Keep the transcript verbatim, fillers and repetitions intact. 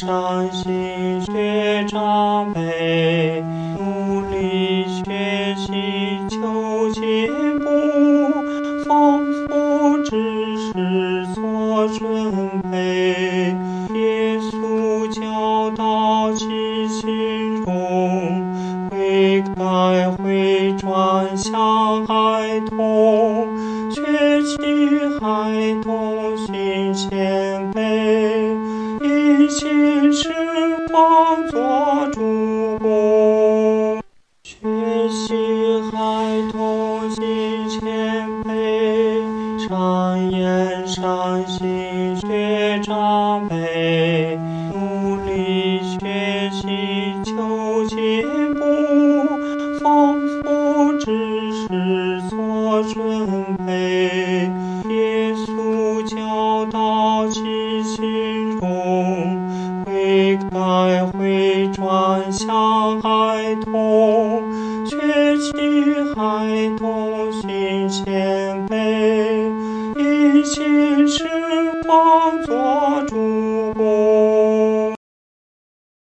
善心学长辈，努力学习求进步，丰富知识所准备。耶稣教导其心中，悔改回转向孩童，学习孩童心谦卑，一心侍奉做主公。学习孩童心谦卑，善言善行学长辈，努力学习求进步，丰富知识所准备。耶稣教导其心中，悔改回转向孩童，学习孩童心谦卑，一心